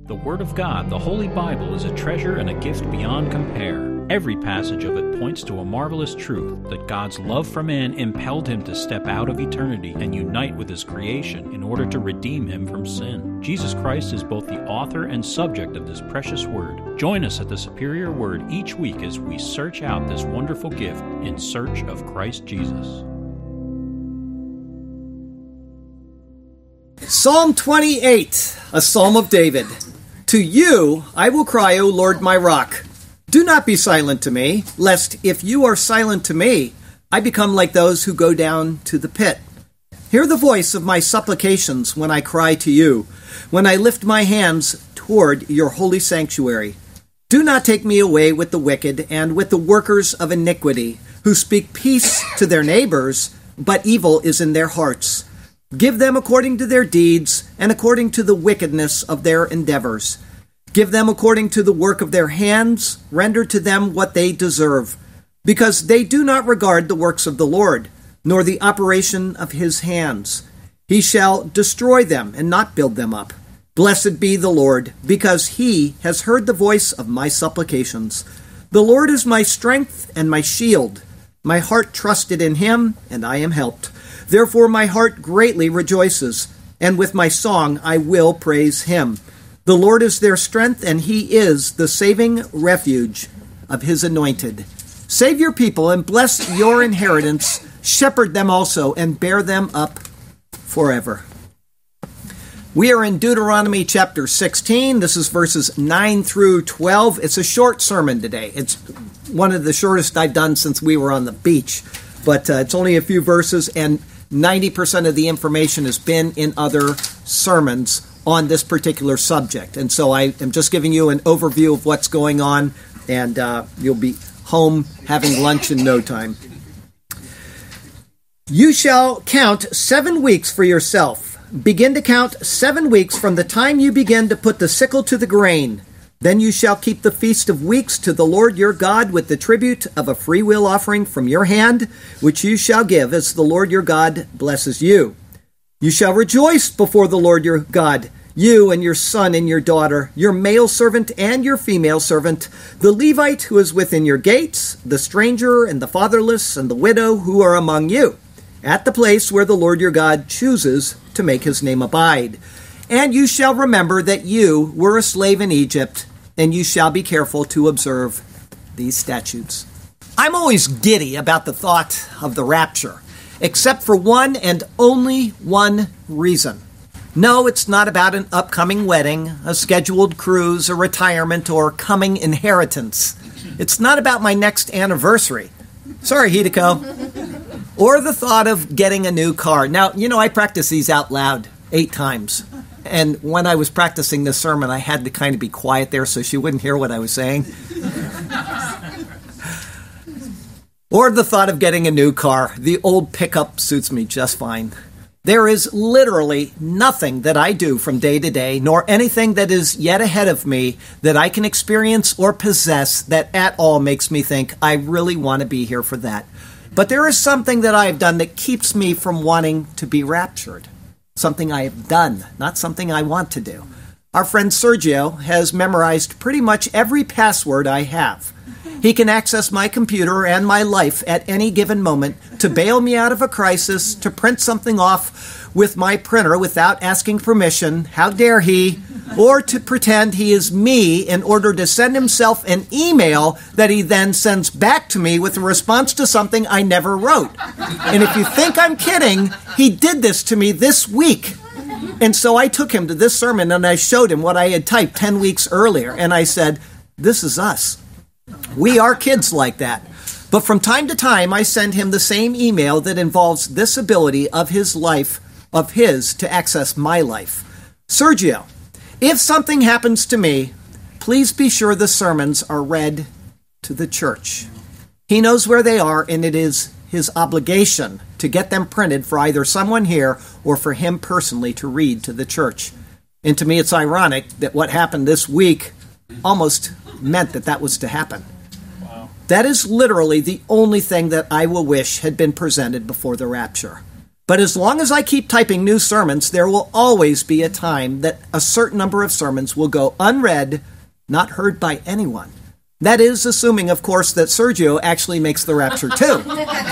The Word of God, the Holy Bible, is a treasure and a gift beyond compare. Every passage of it points to a marvelous truth that God's love for man impelled him to step out of eternity and unite with his creation in order to redeem him from sin. Jesus Christ is both the author and subject of this precious Word. Join us at the Superior Word each week as we search out this wonderful gift in search of Christ Jesus. Psalm 28, a Psalm of David. To you I will cry, O Lord, my rock. Do not be silent to me, lest if you are silent to me, I become like those who go down to the pit. Hear the voice of my supplications when I cry to you, when I lift my hands toward your holy sanctuary. Do not take me away with the wicked and with the workers of iniquity, who speak peace to their neighbors, but evil is in their hearts. Give them according to their deeds and according to the wickedness of their endeavors. Give them according to the work of their hands. Render to them what they deserve, because they do not regard the works of the Lord, nor the operation of his hands. He shall destroy them and not build them up. Blessed be the Lord, because he has heard the voice of my supplications. The Lord is my strength and my shield. My heart trusted in him, and I am helped. Therefore my heart greatly rejoices, and with my song I will praise him. The Lord is their strength, and he is the saving refuge of his anointed. Save your people and bless your inheritance. Shepherd them also and bear them up forever. We are in Deuteronomy chapter 16. This is verses 9 through 12. It's a short sermon today. It's one of the shortest I've done since we were on the beach. But it's only a few verses, and 90% of the information has been in other sermons on this particular subject. And so I am just giving you an overview of what's going on, and you'll be home having lunch in no time. You shall count 7 weeks for yourself. Begin to count 7 weeks from the time you begin to put the sickle to the grain. Then you shall keep the Feast of Weeks to the Lord your God with the tribute of a freewill offering from your hand, which you shall give as the Lord your God blesses you. You shall rejoice before the Lord your God, you and your son and your daughter, your male servant and your female servant, the Levite who is within your gates, the stranger and the fatherless and the widow who are among you, at the place where the Lord your God chooses to make his name abide. And you shall remember that you were a slave in Egypt, and you shall be careful to observe these statutes. I'm always giddy about the thought of the rapture, except for one and only one reason. No, it's not about an upcoming wedding, a scheduled cruise, a retirement, or coming inheritance. It's not about my next anniversary. Sorry, Hideko. Or the thought of getting a new car. Now, I practice these out loud 8 times. And when I was practicing this sermon, I had to kind of be quiet there so she wouldn't hear what I was saying. Or the thought of getting a new car. The old pickup suits me just fine. There is literally nothing that I do from day to day, nor anything that is yet ahead of me that I can experience or possess that at all makes me think I really want to be here for that. But there is something that I have done that keeps me from wanting to be raptured. Something I have done, not something I want to do. Our friend Sergio has memorized pretty much every password I have. He can access my computer and my life at any given moment to bail me out of a crisis, to print something off with my printer without asking permission, how dare he, or to pretend he is me in order to send himself an email that he then sends back to me with a response to something I never wrote. And if you think I'm kidding, he did this to me this week. And so I took him to this sermon and I showed him what I had typed 10 weeks earlier. And I said, this is us. We are kids like that. But from time to time, I send him the same email that involves this ability of his to access my life. Sergio, if something happens to me, please be sure the sermons are read to the church. He knows where they are, and it is his obligation to get them printed for either someone here or for him personally to read to the church. And to me, it's ironic that what happened this week almost meant that was to happen. Wow. That is literally the only thing that I will wish had been presented before the rapture. But as long as I keep typing new sermons, there will always be a time that a certain number of sermons will go unread, not heard by anyone. That is, assuming, of course, that Sergio actually makes the rapture too.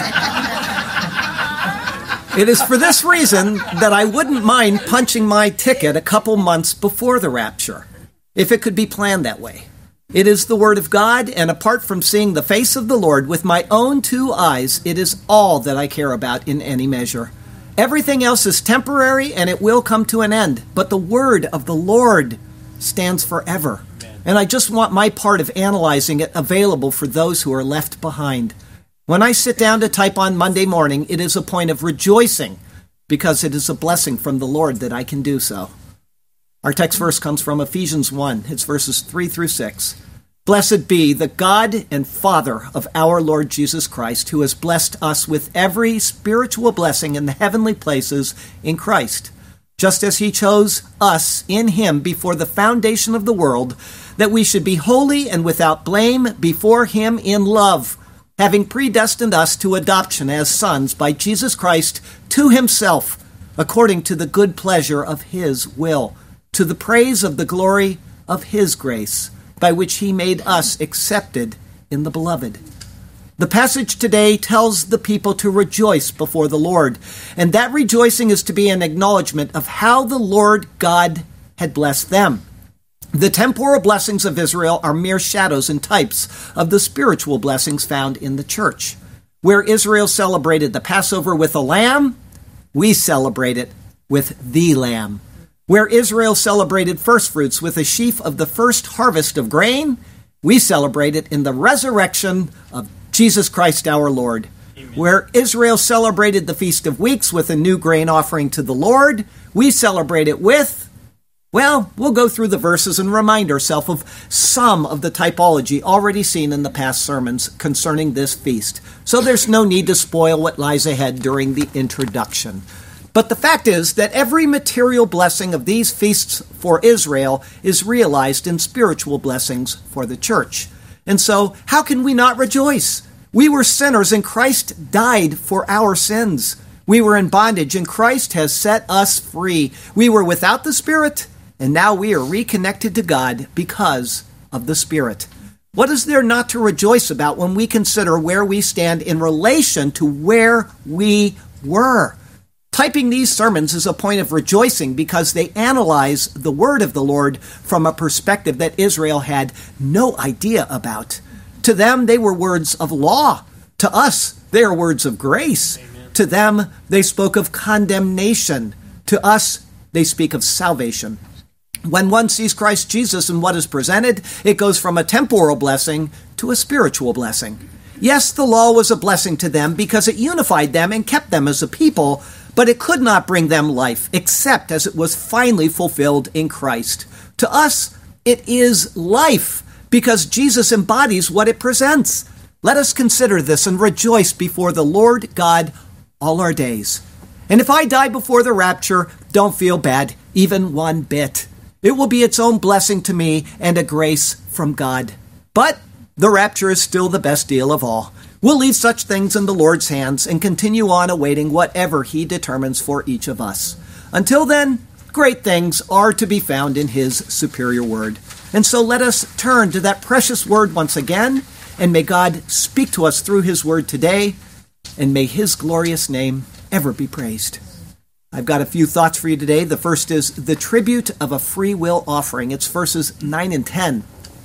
It is for this reason that I wouldn't mind punching my ticket a couple months before the rapture, if it could be planned that way. It is the Word of God, and apart from seeing the face of the Lord with my own two eyes, it is all that I care about in any measure. Everything else is temporary, and it will come to an end, but the Word of the Lord stands forever. And I just want my part of analyzing it available for those who are left behind. When I sit down to type on Monday morning, it is a point of rejoicing because it is a blessing from the Lord that I can do so. Our text verse comes from Ephesians 1. It's verses 3 through 6. Blessed be the God and Father of our Lord Jesus Christ, who has blessed us with every spiritual blessing in the heavenly places in Christ, just as he chose us in him before the foundation of the world, that we should be holy and without blame before him in love, having predestined us to adoption as sons by Jesus Christ to himself, according to the good pleasure of his will, to the praise of the glory of his grace, by which he made us accepted in the beloved. The passage today tells the people to rejoice before the Lord, and that rejoicing is to be an acknowledgement of how the Lord God had blessed them. The temporal blessings of Israel are mere shadows and types of the spiritual blessings found in the church. Where Israel celebrated the Passover with a lamb, we celebrate it with the Lamb. Where Israel celebrated first fruits with a sheaf of the first harvest of grain, we celebrate it in the resurrection of Jesus Christ our Lord. Amen. Where Israel celebrated the Feast of Weeks with a new grain offering to the Lord, we celebrate it with, well, we'll go through the verses and remind ourselves of some of the typology already seen in the past sermons concerning this feast. So there's no need to spoil what lies ahead during the introduction. But the fact is that every material blessing of these feasts for Israel is realized in spiritual blessings for the church. And so, how can we not rejoice? We were sinners and Christ died for our sins. We were in bondage and Christ has set us free. We were without the Spirit and now we are reconnected to God because of the Spirit. What is there not to rejoice about when we consider where we stand in relation to where we were? Typing these sermons is a point of rejoicing because they analyze the word of the Lord from a perspective that Israel had no idea about. To them, they were words of law. To us, they are words of grace. Amen. To them, they spoke of condemnation. To us, they speak of salvation. When one sees Christ Jesus in what is presented, it goes from a temporal blessing to a spiritual blessing. Yes, the law was a blessing to them because it unified them and kept them as a people, but it could not bring them life except as it was finally fulfilled in Christ. To us, it is life because Jesus embodies what it presents. Let us consider this and rejoice before the Lord God all our days. And if I die before the rapture, don't feel bad, even one bit. It will be its own blessing to me and a grace from God. But the rapture is still the best deal of all. We'll leave such things in the Lord's hands and continue on awaiting whatever He determines for each of us. Until then, great things are to be found in His superior word. And so let us turn to that precious word once again, and may God speak to us through His word today, and may His glorious name ever be praised. I've got a few thoughts for you today. The first is the tribute of a free will offering. It's verses 9 and 10.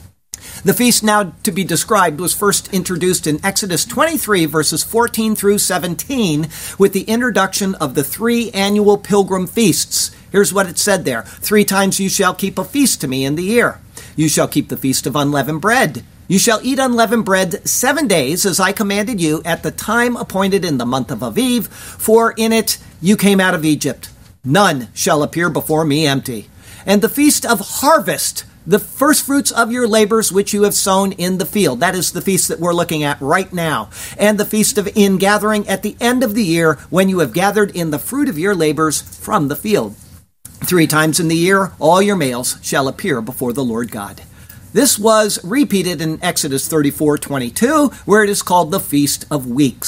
The feast now to be described was first introduced in Exodus 23, verses 14 through 17, with the introduction of the 3 annual pilgrim feasts. Here's what it said there. 3 times you shall keep a feast to me in the year. You shall keep the feast of unleavened bread. You shall eat unleavened bread 7 days, as I commanded you, at the time appointed in the month of Aviv, for in it you came out of Egypt. None shall appear before me empty. And the feast of harvest, the first fruits of your labors which you have sown in the field. That is the feast that we're looking at right now. And the feast of ingathering at the end of the year, when you have gathered in the fruit of your labors from the field. 3 times in the year, all your males shall appear before the Lord God. This was repeated in Exodus 34:22, where it is called the Feast of Weeks.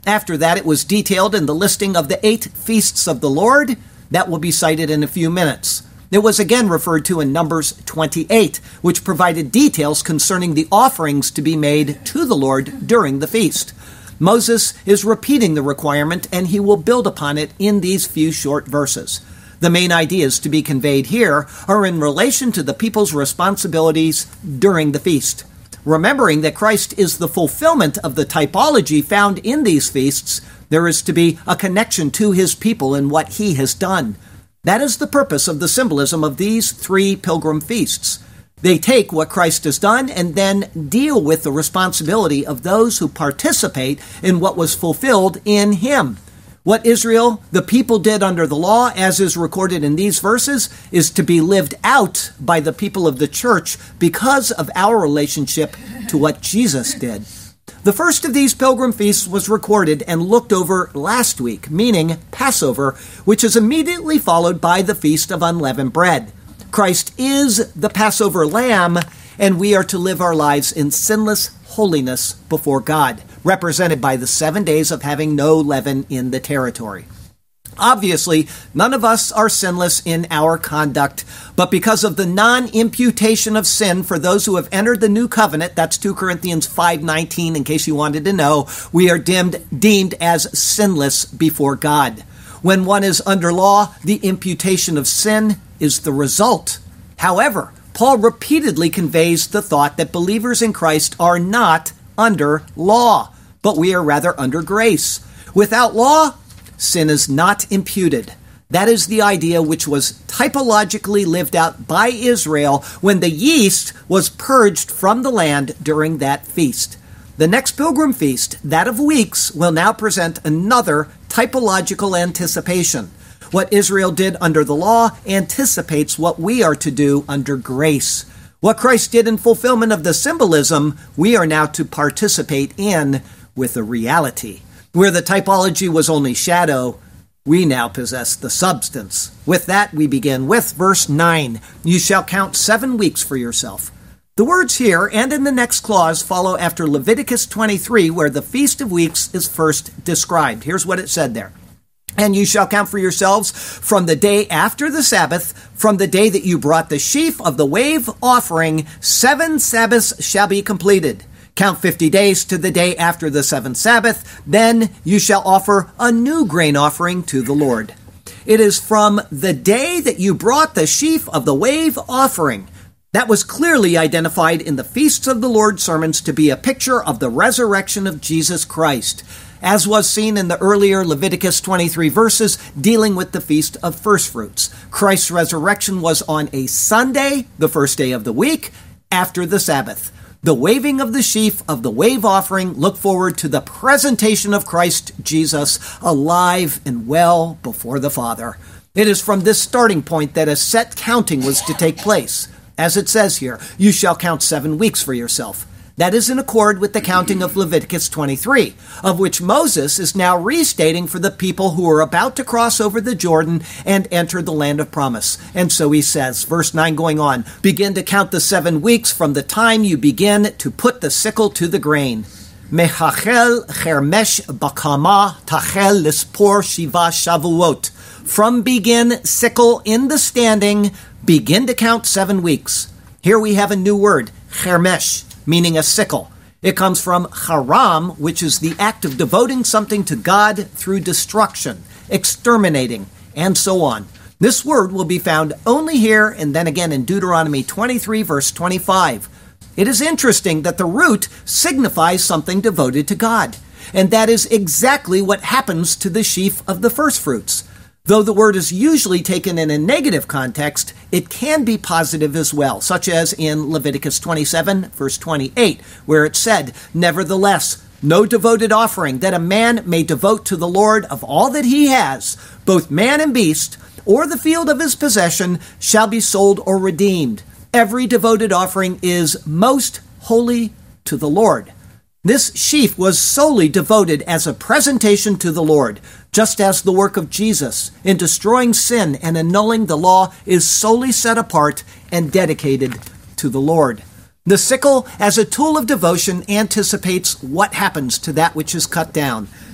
After that, it was detailed in the listing of the 8 feasts of the Lord. That will be cited in a few minutes. It was again referred to in Numbers 28, which provided details concerning the offerings to be made to the Lord during the feast. Moses is repeating the requirement, and he will build upon it in these few short verses. The main ideas to be conveyed here are in relation to the people's responsibilities during the feast. Remembering that Christ is the fulfillment of the typology found in these feasts, there is to be a connection to his people and what he has done. That is the purpose of the symbolism of these 3 pilgrim feasts. They take what Christ has done and then deal with the responsibility of those who participate in what was fulfilled in him. What Israel, the people, did under the law, as is recorded in these verses, is to be lived out by the people of the church because of our relationship to what Jesus did. The first of these pilgrim feasts was recorded and looked over last week, meaning Passover, which is immediately followed by the Feast of Unleavened Bread. Christ is the Passover lamb, and we are to live our lives in sinless holiness before God, represented by the 7 days of having no leaven in the territory. Obviously, none of us are sinless in our conduct, but because of the non-imputation of sin for those who have entered the new covenant, that's 2 Corinthians 5:19, in case you wanted to know, we are deemed as sinless before God. When one is under law, the imputation of sin is the result. However, Paul repeatedly conveys the thought that believers in Christ are not under law, but we are rather under grace. Without law, sin is not imputed. That is the idea which was typologically lived out by Israel when the yeast was purged from the land during that feast. The next pilgrim feast, that of weeks, will now present another typological anticipation. What Israel did under the law anticipates what we are to do under grace. What Christ did in fulfillment of the symbolism, we are now to participate in with the reality. Where the typology was only shadow, we now possess the substance. With that, we begin with verse 9. You shall count 7 weeks for yourself. The words here and in the next clause follow after Leviticus 23, where the Feast of Weeks is first described. Here's what it said there. And you shall count for yourselves from the day after the Sabbath, from the day that you brought the sheaf of the wave offering, 7 Sabbaths shall be completed. Count 50 days to the day after the 7th Sabbath, then you shall offer a new grain offering to the Lord. It is from the day that you brought the sheaf of the wave offering. That was clearly identified in the Feasts of the Lord sermons to be a picture of the resurrection of Jesus Christ, as was seen in the earlier Leviticus 23 verses dealing with the Feast of First Fruits. Christ's resurrection was on a Sunday, the first day of the week, after the Sabbath. The waving of the sheaf of the wave offering looked forward to the presentation of Christ Jesus alive and well before the Father. It is from this starting point that a set counting was to take place. As it says here, you shall count 7 weeks for yourself. That is in accord with the counting of Leviticus 23, of which Moses is now restating for the people who are about to cross over the Jordan and enter the land of promise. And so he says, verse 9 going on, begin to count the 7 weeks from the time you begin to put the sickle to the grain. Mehachel chermesh bakama tachel lispor shiva shavuot. From begin, sickle in the standing, begin to count 7 weeks. Here we have a new word, chermesh, meaning a sickle. It comes from haram, which is the act of devoting something to God through destruction, exterminating, and so on. This word will be found only here and then again in Deuteronomy 23, verse 25. It is interesting that the root signifies something devoted to God, and that is exactly what happens to the sheaf of the first fruits. Though the word is usually taken in a negative context, it can be positive as well, such as in Leviticus 27, verse 28, where it said, nevertheless, no devoted offering that a man may devote to the Lord of all that he has, both man and beast, or the field of his possession, shall be sold or redeemed. Every devoted offering is most holy to the Lord. This sheaf was solely devoted as a presentation to the Lord, just as the work of Jesus in destroying sin and annulling the law is solely set apart and dedicated to the Lord. The sickle, as a tool of devotion, anticipates what happens to that which is cut down.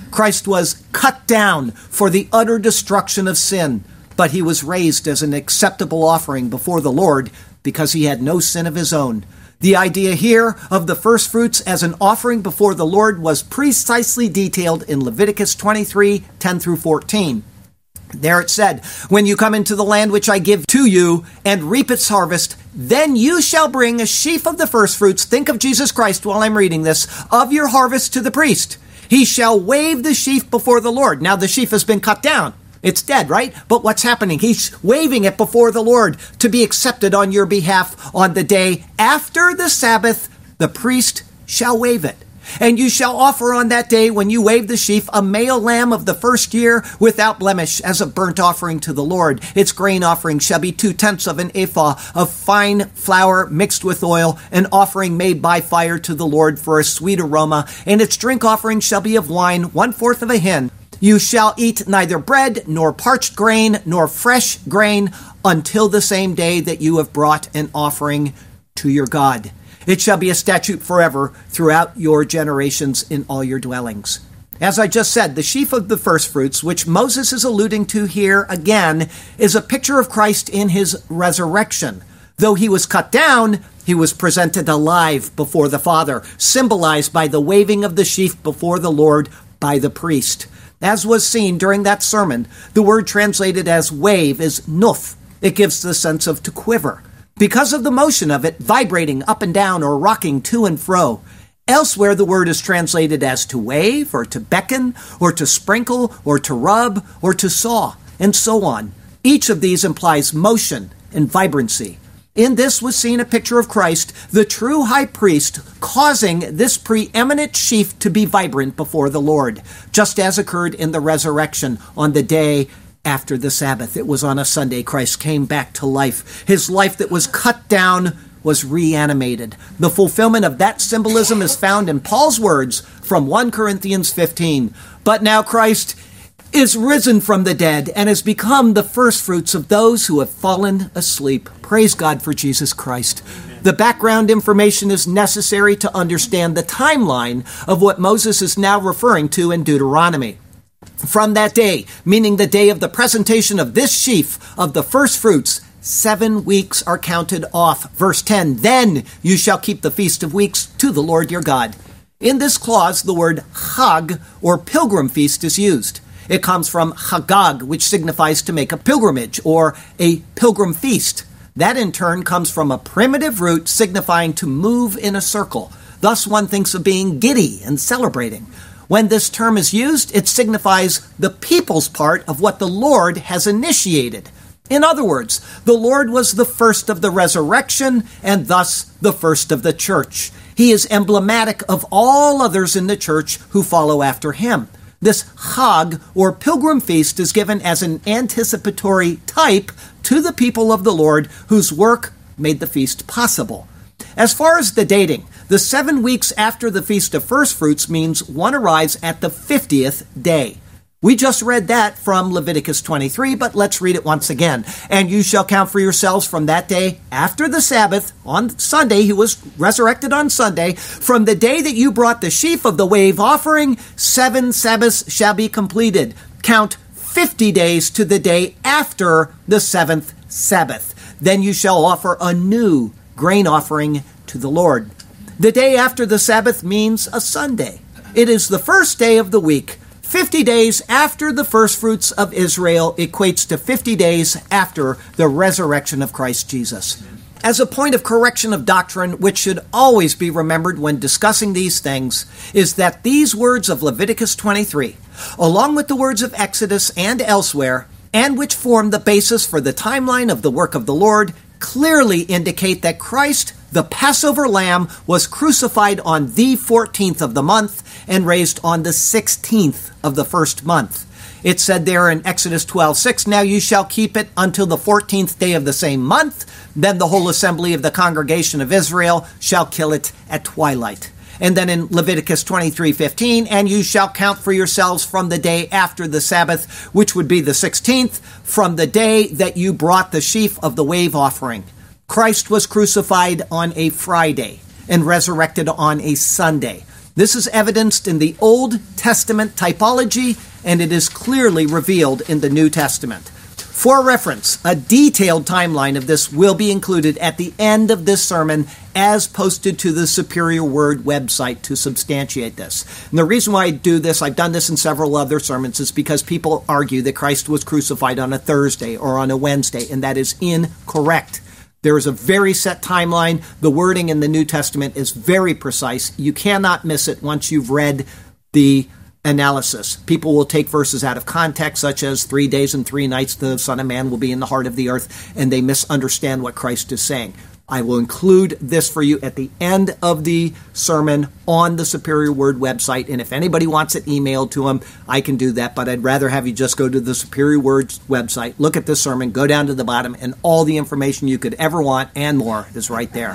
Christ was cut down for the utter destruction of sin, but he was raised as an acceptable offering before the Lord because he had no sin of his own. The idea here of the first fruits as an offering before the Lord was precisely detailed in Leviticus 23, 10 through 14. There it said, "When you come into the land which I give to you and reap its harvest, then you shall bring a sheaf of the first fruits," think of Jesus Christ while I'm reading this, "of your harvest to the priest. He shall wave the sheaf before the Lord." Now the sheaf has been cut down. It's dead, right? But what's happening? He's waving it before the Lord to be accepted on your behalf on the day after the Sabbath. The priest shall wave it. "And you shall offer on that day, when you wave the sheaf, a male lamb of the first year without blemish as a burnt offering to the Lord. Its grain offering shall be 2/10 of an ephah of fine flour mixed with oil, an offering made by fire to the Lord for a sweet aroma. And its drink offering shall be of wine, 1/4 of a hin. You shall eat neither bread, nor parched grain, nor fresh grain, until the same day that you have brought an offering to your God. It shall be a statute forever throughout your generations in all your dwellings." As I just said, the sheaf of the first fruits, which Moses is alluding to here again, is a picture of Christ in his resurrection. Though he was cut down, he was presented alive before the Father, symbolized by the waving of the sheaf before the Lord by the priest. As was seen during that sermon, the word translated as wave is nuf. It gives the sense of to quiver, because of the motion of it vibrating up and down or rocking to and fro. Elsewhere, the word is translated as to wave, or to beckon, or to sprinkle, or to rub, or to saw, and so on. Each of these implies motion and vibrancy. In this was seen a picture of Christ, the true high priest, causing this preeminent sheaf to be vibrant before the Lord, just as occurred in the resurrection on the day after the Sabbath. It was on a Sunday Christ came back to life. His life that was cut down was reanimated. The fulfillment of that symbolism is found in Paul's words from 1 Corinthians 15. "But now Christ is risen from the dead and has become the firstfruits of those who have fallen asleep." Praise God for Jesus Christ. The background information is necessary to understand the timeline of what Moses is now referring to in Deuteronomy. From that day, meaning the day of the presentation of this sheaf of the first fruits, 7 weeks are counted off. Verse 10, "Then you shall keep the Feast of Weeks to the Lord your God." In this clause, the word Chag, or pilgrim feast, is used. It comes from Chagag, which signifies to make a pilgrimage, or a pilgrim feast. That in turn comes from a primitive root signifying to move in a circle. Thus one thinks of being giddy and celebrating. When this term is used, it signifies the people's part of what the Lord has initiated. In other words, the Lord was the first of the resurrection and thus the first of the church. He is emblematic of all others in the church who follow after him. This Chag, or pilgrim feast, is given as an anticipatory type to the people of the Lord whose work made the feast possible. As far as the dating, the 7 weeks after the Feast of First Fruits means one arrives at the 50th day. We just read that from Leviticus 23, but let's read it once again. "And you shall count for yourselves from that day after the Sabbath," on Sunday, he was resurrected on Sunday, "from the day that you brought the sheaf of the wave offering, 7 Sabbaths shall be completed. Count 50 days to the day after the 7th Sabbath. Then you shall offer a new grain offering to the Lord." The day after the Sabbath means a Sunday. It is the first day of the week. 50 days after the firstfruits of Israel equates to 50 days after the resurrection of Christ Jesus. As a point of correction of doctrine, which should always be remembered when discussing these things, is that these words of Leviticus 23, along with the words of Exodus and elsewhere, and which form the basis for the timeline of the work of the Lord, clearly indicate that Christ, the Passover lamb, was crucified on the 14th of the month and raised on the 16th of the first month. It said there in Exodus 12:6, "Now you shall keep it until the 14th day of the same month. Then the whole assembly of the congregation of Israel shall kill it at twilight." And then in Leviticus 23:15, "And you shall count for yourselves from the day after the Sabbath, which would be the 16th, from the day that you brought the sheaf of the wave offering." Christ was crucified on a Friday and resurrected on a Sunday. This is evidenced in the Old Testament typology, and it is clearly revealed in the New Testament. For reference, a detailed timeline of this will be included at the end of this sermon as posted to the Superior Word website to substantiate this. And the reason why I do this, I've done this in several other sermons, is because people argue that Christ was crucified on a Thursday or on a Wednesday, and that is incorrect. There is a very set timeline. The wording in the New Testament is very precise. You cannot miss it once you've read the analysis. People will take verses out of context, such as 3 days and 3 nights the Son of Man will be in the heart of the earth, and they misunderstand what Christ is saying. I will include this for you at the end of the sermon on the Superior Word website, and if anybody wants it emailed to them, I can do that, but I'd rather have you just go to the Superior Word website, look at this sermon, go down to the bottom, and all the information you could ever want and more is right there.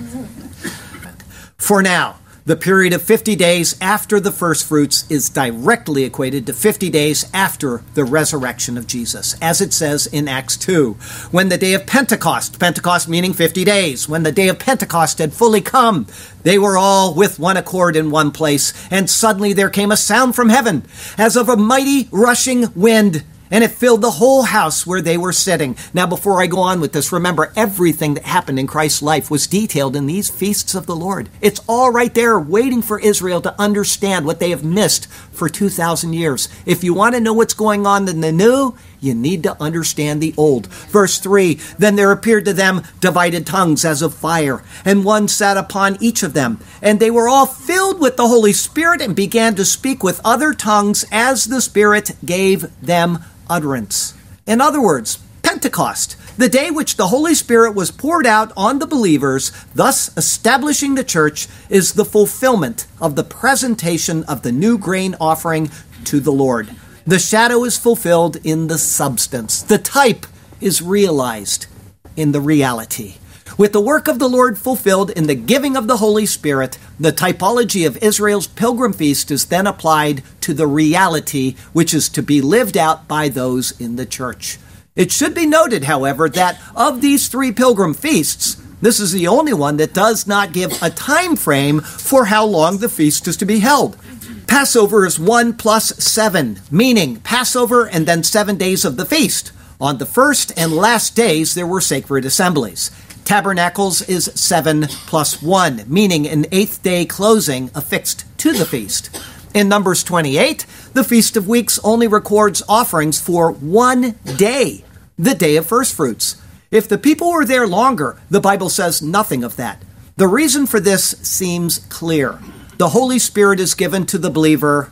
For now, the period of 50 days after the first fruits is directly equated to 50 days after the resurrection of Jesus, as it says in Acts 2. When the day of Pentecost meaning 50 days, when the day of Pentecost had fully come, they were all with one accord in one place, and suddenly there came a sound from heaven, as of a mighty rushing wind, and it filled the whole house where they were sitting. Now, before I go on with this, remember everything that happened in Christ's life was detailed in these feasts of the Lord. It's all right there waiting for Israel to understand what they have missed for 2,000 years. If you want to know what's going on in the new, you need to understand the old. Verse 3, then there appeared to them divided tongues as of fire, and one sat upon each of them. And they were all filled with the Holy Spirit and began to speak with other tongues as the Spirit gave them utterance. In other words, Pentecost, the day which the Holy Spirit was poured out on the believers, thus establishing the church, is the fulfillment of the presentation of the new grain offering to the Lord. The shadow is fulfilled in the substance. The type is realized in the reality. With the work of the Lord fulfilled in the giving of the Holy Spirit, the typology of Israel's pilgrim feast is then applied to the reality which is to be lived out by those in the church. It should be noted, however, that of these 3 pilgrim feasts, this is the only one that does not give a time frame for how long the feast is to be held. Passover is 1 plus 7, meaning Passover and then 7 days of the feast. On the first and last days, there were sacred assemblies. Tabernacles is 7 plus 1, meaning an 8th day closing affixed to the feast. In Numbers 28, the Feast of Weeks only records offerings for 1 day, the day of first fruits. If the people were there longer, the Bible says nothing of that. The reason for this seems clear. The Holy Spirit is given to the believer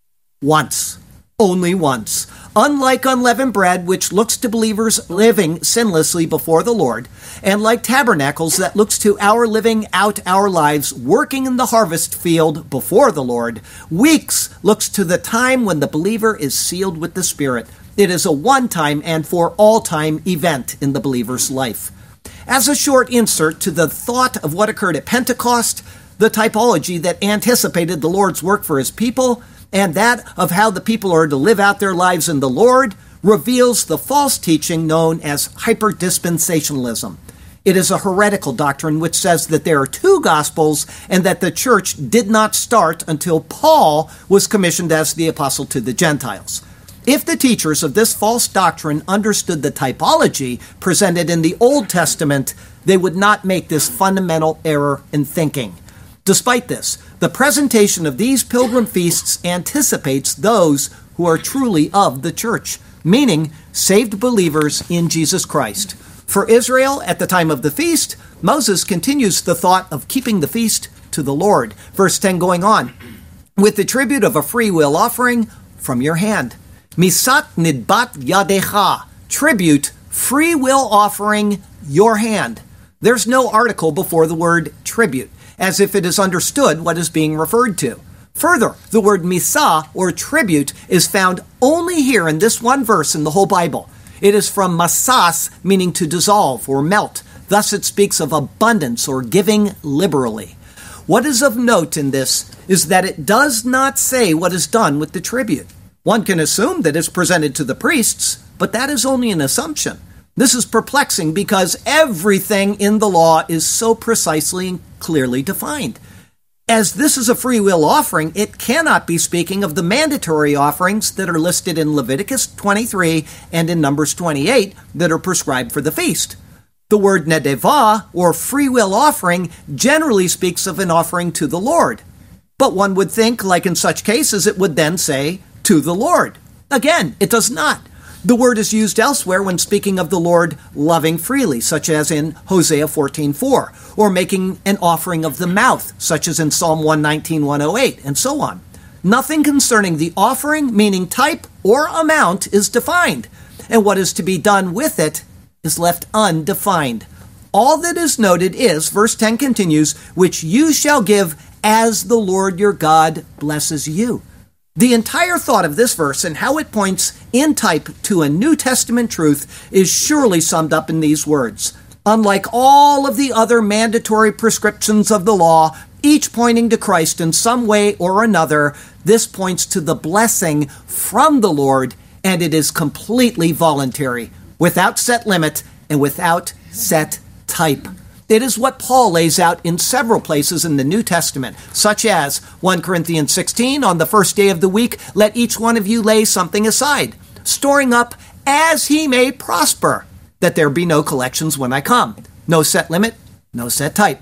once, only once. Unlike unleavened bread, which looks to believers living sinlessly before the Lord, and like tabernacles that looks to our living out our lives working in the harvest field before the Lord, weeks looks to the time when the believer is sealed with the Spirit. It is a one-time and for all-time event in the believer's life. As a short insert to the thought of what occurred at Pentecost, the typology that anticipated the Lord's work for his people, and that of how the people are to live out their lives in the Lord, reveals the false teaching known as hyperdispensationalism. It is a heretical doctrine which says that there are 2 gospels and that the church did not start until Paul was commissioned as the apostle to the Gentiles. If the teachers of this false doctrine understood the typology presented in the Old Testament, they would not make this fundamental error in thinking. Despite this, the presentation of these pilgrim feasts anticipates those who are truly of the church, meaning saved believers in Jesus Christ. For Israel, at the time of the feast, Moses continues the thought of keeping the feast to the Lord. Verse 10 going on, with the tribute of a free will offering from your hand. Misat nidbat yadecha, tribute, free will offering, your hand. There's no article before the word tribute, as if it is understood what is being referred to. Further, the word misa, or tribute, is found only here in this one verse in the whole Bible. It is from masas, meaning to dissolve or melt. Thus it speaks of abundance or giving liberally. What is of note in this is that it does not say what is done with the tribute. One can assume that it's presented to the priests, but that is only an assumption. This is perplexing because everything in the law is so precisely and clearly defined. As this is a free will offering, it cannot be speaking of the mandatory offerings that are listed in Leviticus 23 and in Numbers 28 that are prescribed for the feast. The word nedevah, or free will offering, generally speaks of an offering to the Lord. But one would think, like in such cases, it would then say, to the Lord. Again, it does not. The word is used elsewhere when speaking of the Lord loving freely, such as in Hosea 14:4, or making an offering of the mouth, such as in Psalm 119:108, and so on. Nothing concerning the offering, meaning type or amount, is defined, and what is to be done with it is left undefined. All that is noted is, verse 10 continues, which you shall give as the Lord your God blesses you. The entire thought of this verse and how it points in type to a New Testament truth is surely summed up in these words. Unlike all of the other mandatory prescriptions of the law, each pointing to Christ in some way or another, this points to the blessing from the Lord, and it is completely voluntary, without set limit and without set type. It is what Paul lays out in several places in the New Testament, such as 1 Corinthians 16, on the first day of the week, let each one of you lay something aside, storing up as he may prosper, that there be no collections when I come. No set limit, no set type.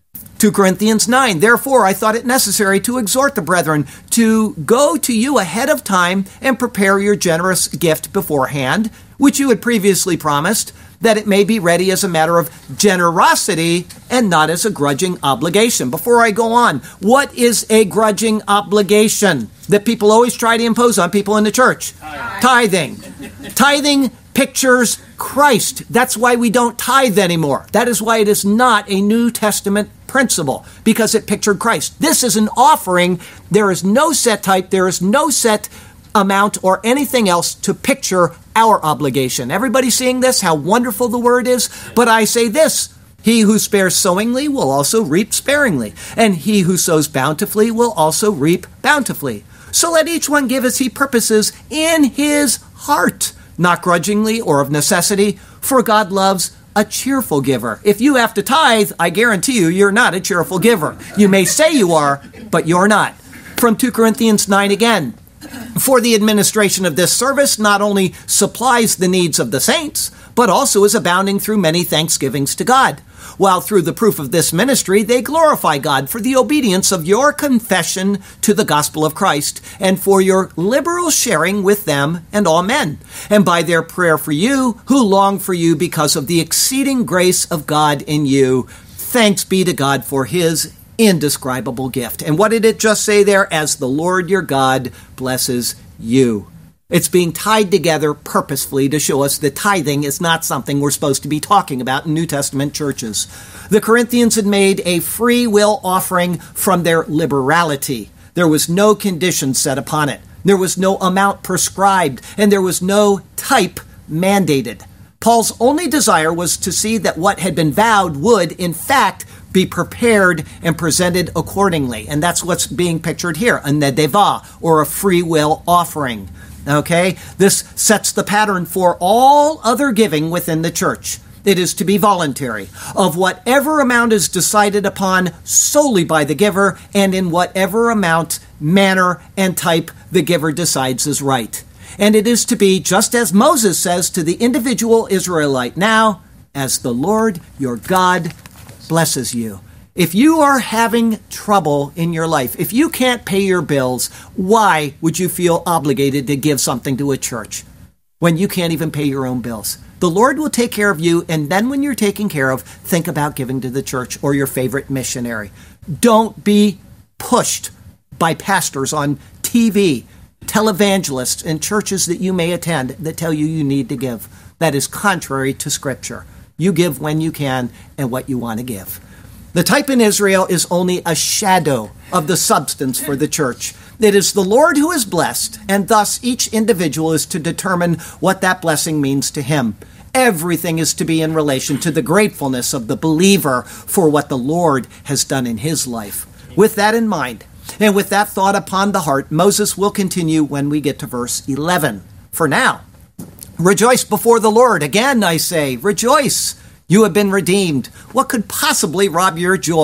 2 Corinthians 9, therefore I thought it necessary to exhort the brethren to go to you ahead of time and prepare your generous gift beforehand, which you had previously promised, that it may be ready as a matter of generosity and not as a grudging obligation. Before I go on, what is a grudging obligation that people always try to impose on people in the church? Tithing. Tithing pictures Christ. That's why we don't tithe anymore. That is why it is not a New Testament principle, because it pictured Christ. This is an offering. There is no set type. There is no set amount or anything else to picture our obligation. Everybody seeing this, how wonderful the word is? But I say this, he who spares sowingly will also reap sparingly, and he who sows bountifully will also reap bountifully. So let each one give as he purposes in his heart, not grudgingly or of necessity, for God loves a cheerful giver. If you have to tithe, I guarantee you, you're not a cheerful giver. You may say you are, but you're not. From 2 Corinthians 9 again, for the administration of this service not only supplies the needs of the saints, but also is abounding through many thanksgivings to God, while through the proof of this ministry they glorify God for the obedience of your confession to the gospel of Christ, and for your liberal sharing with them and all men, and by their prayer for you, who long for you because of the exceeding grace of God in you. Thanks be to God for his indescribable gift. And what did it just say there? As the Lord your God blesses you. It's being tied together purposefully to show us that tithing is not something we're supposed to be talking about in New Testament churches. The Corinthians had made a free will offering from their liberality. There was no condition set upon it. There was no amount prescribed, and there was no type mandated. Paul's only desire was to see that what had been vowed would, in fact, be prepared and presented accordingly. And that's what's being pictured here, a nedevah, or a free will offering. Okay? This sets the pattern for all other giving within the church. It is to be voluntary, of whatever amount is decided upon solely by the giver, and in whatever amount, manner, and type the giver decides is right. And it is to be, just as Moses says to the individual Israelite, now, as the Lord your God blesses you. If you are having trouble in your life, if you can't pay your bills, why would you feel obligated to give something to a church when you can't even pay your own bills? The Lord will take care of you, and then when you're taken care of, think about giving to the church or your favorite missionary. Don't be pushed by pastors on TV, televangelists, and churches that you may attend that tell you you need to give. That is contrary to Scripture. You give when you can and what you want to give. The type in Israel is only a shadow of the substance for the church. It is the Lord who is blessed, and thus each individual is to determine what that blessing means to him. Everything is to be in relation to the gratefulness of the believer for what the Lord has done in his life. With that in mind, and with that thought upon the heart, Moses will continue when we get to verse 11. For now, rejoice before the Lord. Again, I say, rejoice. You have been redeemed. What could possibly rob your joy?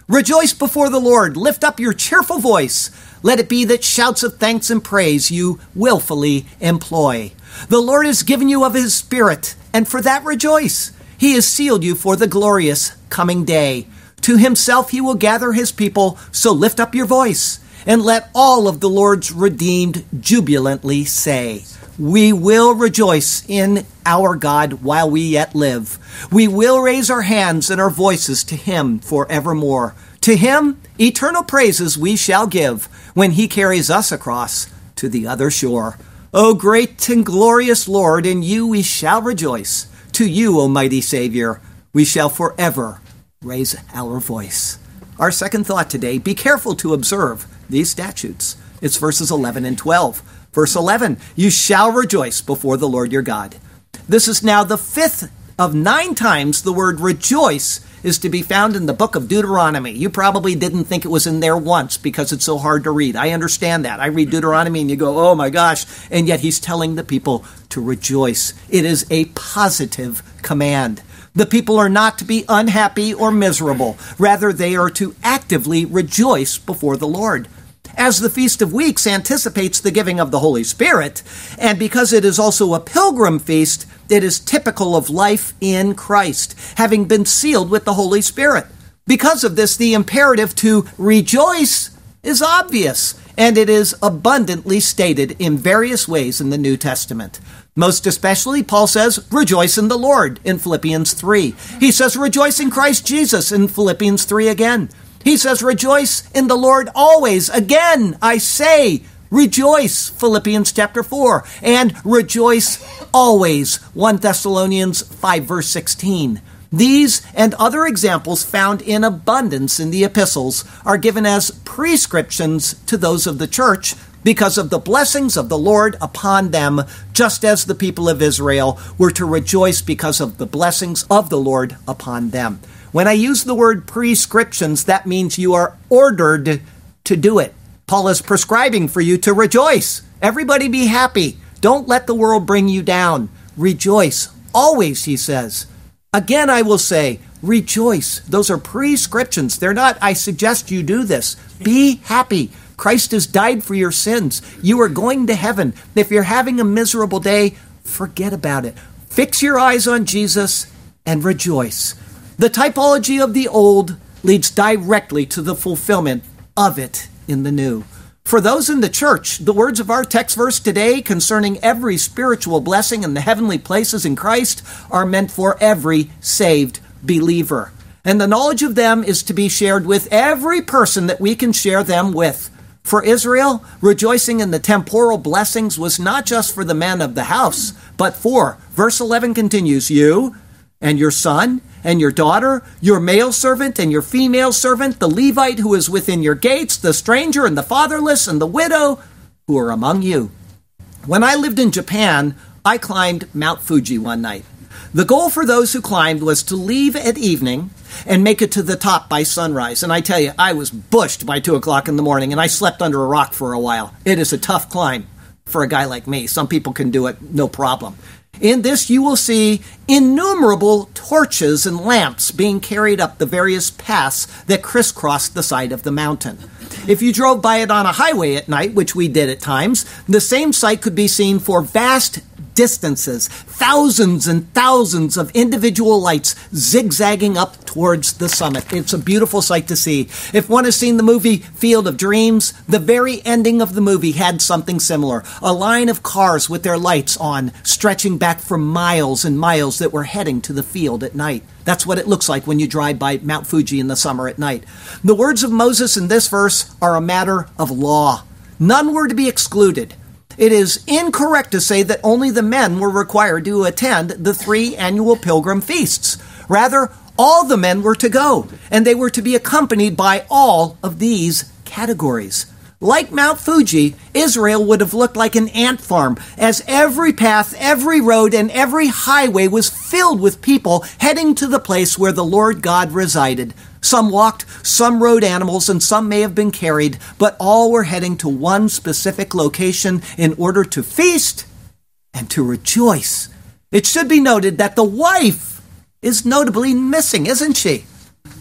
Rejoice before the Lord. Lift up your cheerful voice. Let it be that shouts of thanks and praise you willfully employ. The Lord has given you of his Spirit, and for that rejoice. He has sealed you for the glorious coming day. To himself he will gather his people, so lift up your voice, and let all of the Lord's redeemed jubilantly say, we will rejoice in our God while we yet live. We will raise our hands and our voices to him forevermore. To him, eternal praises we shall give when he carries us across to the other shore. O great and glorious Lord, in you we shall rejoice. To you, O mighty Savior, we shall forever raise our voice. Our second thought today, be careful to observe these statutes. It's verses 11 and 12. Verse 11, you shall rejoice before the Lord your God. This is now the fifth of 9 times the word rejoice is to be found in the book of Deuteronomy. You probably didn't think it was in there once because it's so hard to read. I understand that. I read Deuteronomy and you go, oh my gosh. And yet he's telling the people to rejoice. It is a positive command. The people are not to be unhappy or miserable. Rather, they are to actively rejoice before the Lord. As the Feast of Weeks anticipates the giving of the Holy Spirit, and because it is also a pilgrim feast, it is typical of life in Christ, having been sealed with the Holy Spirit. Because of this, the imperative to rejoice is obvious, and it is abundantly stated in various ways in the New Testament. Most especially, Paul says, rejoice in the Lord in Philippians 3. He says, rejoice in Christ Jesus in Philippians 3 again. He says, rejoice in the Lord always. Again, I say, rejoice, Philippians chapter 4. And rejoice always, 1 Thessalonians 5 verse 16. These and other examples found in abundance in the epistles are given as prescriptions to those of the church because of the blessings of the Lord upon them, just as the people of Israel were to rejoice because of the blessings of the Lord upon them. When I use the word prescriptions, that means you are ordered to do it. Paul is prescribing for you to rejoice. Everybody be happy. Don't let the world bring you down. Rejoice. Always, he says. Again, I will say, rejoice. Those are prescriptions. They're not, I suggest you do this. Be happy. Christ has died for your sins. You are going to heaven. If you're having a miserable day, forget about it. Fix your eyes on Jesus and rejoice. The typology of the old leads directly to the fulfillment of it in the new. For those in the church, the words of our text verse today concerning every spiritual blessing in the heavenly places in Christ are meant for every saved believer. And the knowledge of them is to be shared with every person that we can share them with. For Israel, rejoicing in the temporal blessings was not just for the men of the house, but for, verse 11 continues, you and your son and your daughter, your male servant and your female servant, the Levite who is within your gates, the stranger and the fatherless and the widow who are among you. When I lived in Japan, I climbed Mount Fuji one night. The goal for those who climbed was to leave at evening and make it to the top by sunrise. And I tell you, I was bushed by 2 o'clock in the morning, and I slept under a rock for a while. It is a tough climb for a guy like me. Some people can do it, no problem. In this, you will see innumerable torches and lamps being carried up the various paths that crisscross the side of the mountain. If you drove by it on a highway at night, which we did at times, the same sight could be seen for vast distances, thousands and thousands of individual lights zigzagging up towards the summit. It's a beautiful sight to see. If one has seen the movie Field of Dreams, the very ending of the movie had something similar. A line of cars with their lights on, stretching back for miles and miles that were heading to the field at night. That's what it looks like when you drive by Mount Fuji in the summer at night. The words of Moses in this verse are a matter of law. None were to be excluded. It is incorrect to say that only the men were required to attend the 3 annual pilgrim feasts. Rather, all the men were to go, and they were to be accompanied by all of these categories. Like Mount Fuji, Israel would have looked like an ant farm, as every path, every road, and every highway was filled with people heading to the place where the Lord God resided. Some walked, some rode animals, and some may have been carried, but all were heading to one specific location in order to feast and to rejoice. It should be noted that the wife is notably missing, isn't she?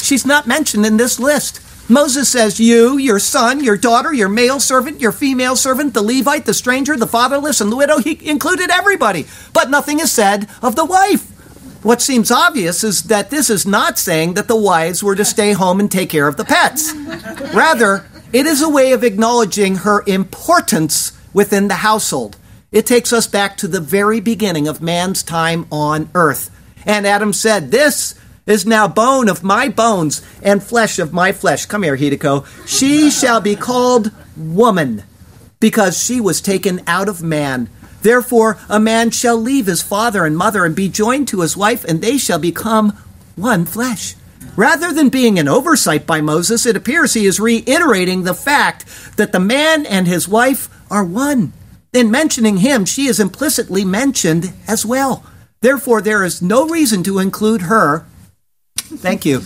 she's not mentioned in this list. Moses says, you, your son, your daughter, your male servant, your female servant, the Levite, the stranger, the fatherless, and the widow. He included everybody, but nothing is said of the wife. What seems obvious is that this is not saying that the wives were to stay home and take care of the pets. Rather, it is a way of acknowledging her importance within the household. It takes us back to the very beginning of man's time on earth. And Adam said, this is now bone of my bones and flesh of my flesh. Come here, Hideko. She shall be called woman, because she was taken out of man. Therefore, a man shall leave his father and mother and be joined to his wife, and they shall become one flesh. Rather than being an oversight by Moses, it appears he is reiterating the fact that the man and his wife are one. In mentioning him, she is implicitly mentioned as well. Therefore, there is no reason to include her, thank you,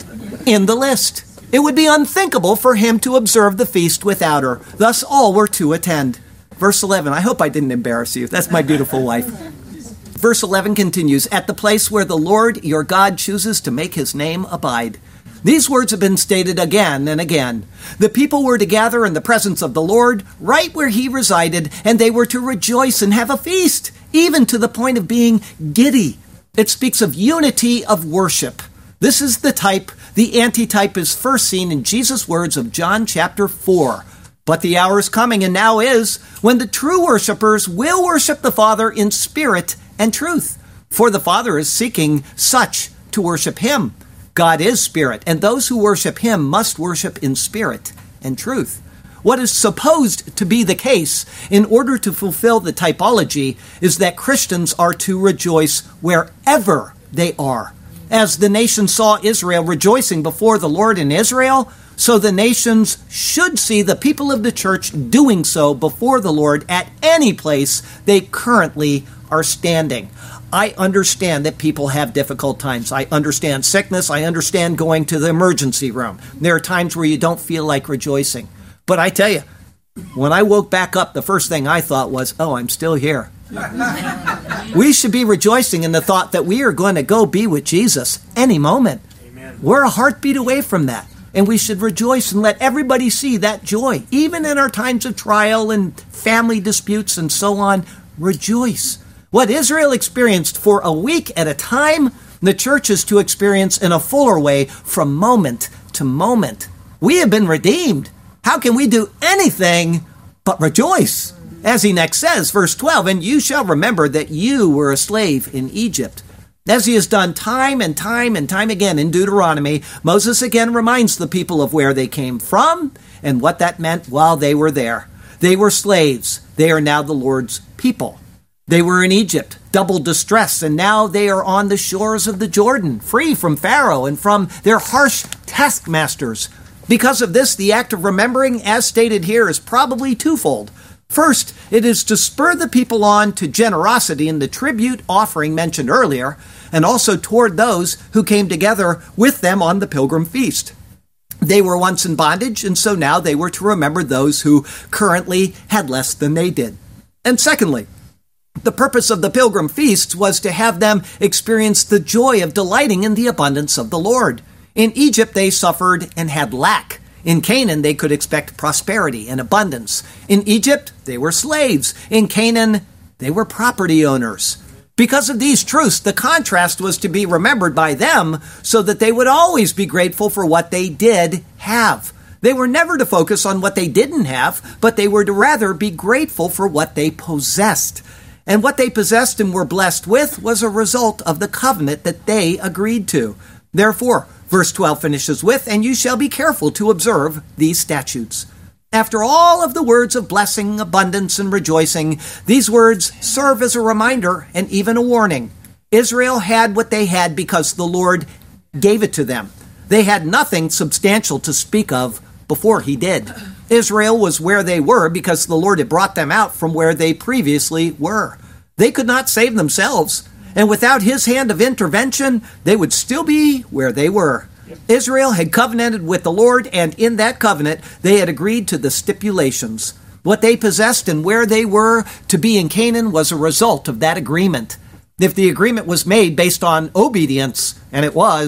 in the list. It would be unthinkable for him to observe the feast without her. Thus, all were to attend. Verse 11, I hope I didn't embarrass you. That's my beautiful wife. Verse 11 continues, at the place where the Lord your God chooses to make his name abide. These words have been stated again and again. The people were to gather in the presence of the Lord, right where he resided, and they were to rejoice and have a feast, even to the point of being giddy. It speaks of unity of worship. This is the type. The antitype is first seen in Jesus' words of John chapter 4. But the hour is coming, and now is, when the true worshipers will worship the Father in spirit and truth. For the Father is seeking such to worship him. God is spirit, and those who worship him must worship in spirit and truth. What is supposed to be the case in order to fulfill the typology is that Christians are to rejoice wherever they are. As the nation saw Israel rejoicing before the Lord in Israel, so the nations should see the people of the church doing so before the Lord at any place they currently are standing. I understand that people have difficult times. I understand sickness. I understand going to the emergency room. There are times where you don't feel like rejoicing. But I tell you, when I woke back up, the first thing I thought was, oh, I'm still here. We should be rejoicing in the thought that we are going to go be with Jesus any moment. Amen. We're a heartbeat away from that. And we should rejoice and let everybody see that joy. Even in our times of trial and family disputes and so on, rejoice. What Israel experienced for a week at a time, the church is to experience in a fuller way from moment to moment. We have been redeemed. How can we do anything but rejoice? As he next says, verse 12, and you shall remember that you were a slave in Egypt. As he has done time and time and time again in Deuteronomy, Moses again reminds the people of where they came from and what that meant while they were there. They were slaves. They are now the Lord's people. They were in Egypt, double distress, and now they are on the shores of the Jordan, free from Pharaoh and from their harsh taskmasters. Because of this, the act of remembering, as stated here, is probably twofold. First, it is to spur the people on to generosity in the tribute offering mentioned earlier, and also toward those who came together with them on the pilgrim feast. They were once in bondage, and so now they were to remember those who currently had less than they did. And secondly, the purpose of the pilgrim feasts was to have them experience the joy of delighting in the abundance of the Lord. In Egypt, they suffered and had lack. In Canaan, they could expect prosperity and abundance. In Egypt, they were slaves. In Canaan, they were property owners. Because of these truths, the contrast was to be remembered by them so that they would always be grateful for what they did have. They were never to focus on what they didn't have, but they were to rather be grateful for what they possessed. And what they possessed and were blessed with was a result of the covenant that they agreed to. Therefore, verse 12 finishes with, and you shall be careful to observe these statutes. After all of the words of blessing, abundance, and rejoicing, these words serve as a reminder and even a warning. Israel had what they had because the Lord gave it to them. They had nothing substantial to speak of before he did. Israel was where they were because the Lord had brought them out from where they previously were. They could not save themselves, and without his hand of intervention, they would still be where they were. Israel had covenanted with the Lord, and in that covenant, they had agreed to the stipulations. What they possessed and where they were to be in Canaan was a result of that agreement. If the agreement was made based on obedience, and it was,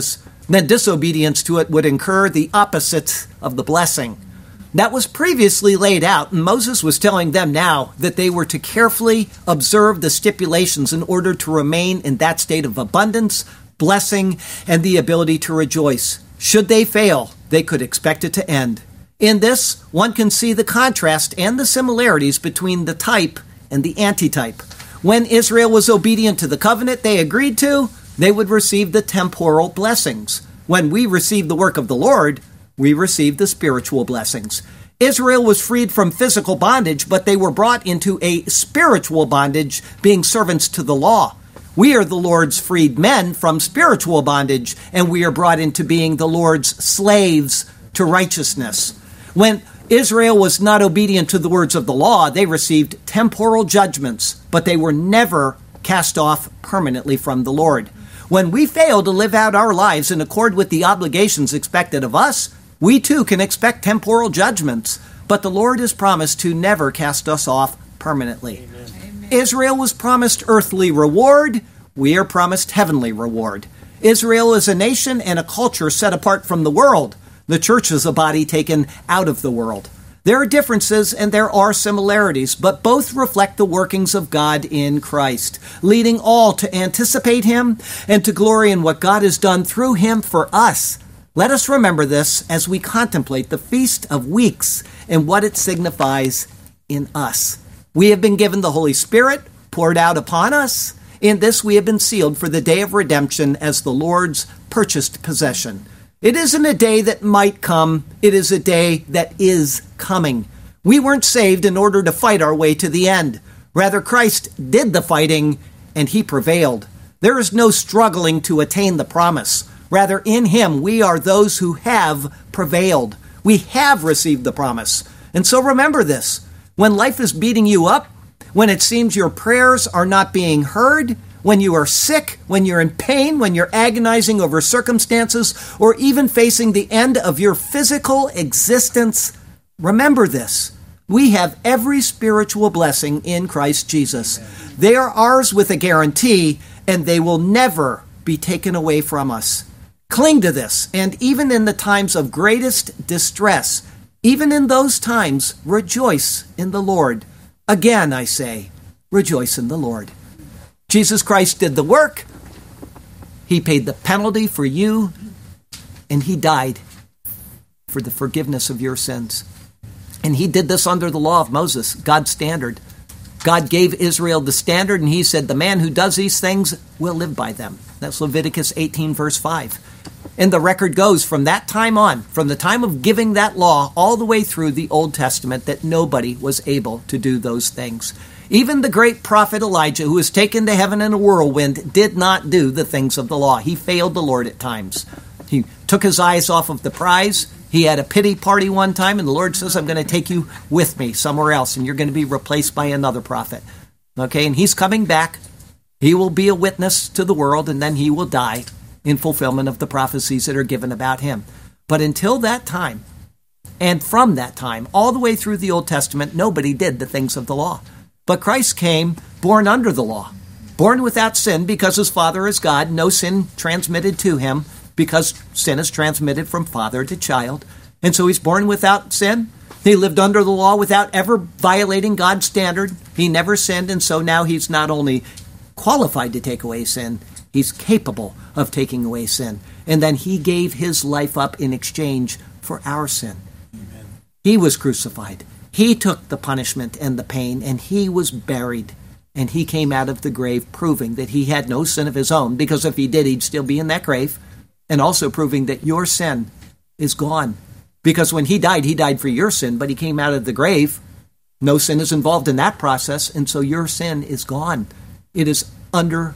then disobedience to it would incur the opposite of the blessing. That was previously laid out, and Moses was telling them now that they were to carefully observe the stipulations in order to remain in that state of abundance, blessing, and the ability to rejoice. Should they fail, they could expect it to end. In this, one can see the contrast and the similarities between the type and the antitype. When Israel was obedient to the covenant they agreed to, they would receive the temporal blessings. When we receive the work of the Lord, we receive the spiritual blessings. Israel was freed from physical bondage, but they were brought into a spiritual bondage, being servants to the law. We are the Lord's freed men from spiritual bondage, and we are brought into being the Lord's slaves to righteousness. When Israel was not obedient to the words of the law, they received temporal judgments, but they were never cast off permanently from the Lord. When we fail to live out our lives in accord with the obligations expected of us, we too can expect temporal judgments, but the Lord has promised to never cast us off permanently. Amen. Israel was promised earthly reward. We are promised heavenly reward. Israel is a nation and a culture set apart from the world. The church is a body taken out of the world. There are differences and there are similarities, but both reflect the workings of God in Christ, leading all to anticipate Him and to glory in what God has done through Him for us. Let us remember this as we contemplate the Feast of Weeks and what it signifies in us. We have been given the Holy Spirit poured out upon us. In this we have been sealed for the day of redemption as the Lord's purchased possession. It isn't a day that might come. It is a day that is coming. We weren't saved in order to fight our way to the end. Rather, Christ did the fighting and He prevailed. There is no struggling to attain the promise. Rather, in Him, we are those who have prevailed. We have received the promise. And so remember this. When life is beating you up, when it seems your prayers are not being heard, when you are sick, when you're in pain, when you're agonizing over circumstances, or even facing the end of your physical existence, remember this. We have every spiritual blessing in Christ Jesus. They are ours with a guarantee, and they will never be taken away from us. Cling to this, and even in the times of greatest distress, even in those times, rejoice in the Lord. Again, I say, rejoice in the Lord. Jesus Christ did the work. He paid the penalty for you, and He died for the forgiveness of your sins. And He did this under the law of Moses, God's standard. God gave Israel the standard, and He said, the man who does these things will live by them. That's Leviticus 18, verse 5. And the record goes from that time on, from the time of giving that law all the way through the Old Testament, that nobody was able to do those things. Even the great prophet Elijah, who was taken to heaven in a whirlwind, did not do the things of the law. He failed the Lord at times. He took his eyes off of the prize. He had a pity party one time, and the Lord says, I'm going to take you with me somewhere else, and you're going to be replaced by another prophet. Okay, and he's coming back. He will be a witness to the world, and then he will die in fulfillment of the prophecies that are given about him. But until that time, and from that time, all the way through the Old Testament, nobody did the things of the law. But Christ came born under the law, born without sin because his Father is God, no sin transmitted to him because sin is transmitted from father to child. And so he's born without sin. He lived under the law without ever violating God's standard. He never sinned, and so now he's not only qualified to take away sin, he's capable of taking away sin. And then he gave his life up in exchange for our sin. Amen. He was crucified. He took the punishment and the pain, and he was buried. And he came out of the grave proving that he had no sin of his own, because if he did, he'd still be in that grave. And also proving that your sin is gone. Because when he died for your sin, but he came out of the grave. No sin is involved in that process, and so your sin is gone. It is under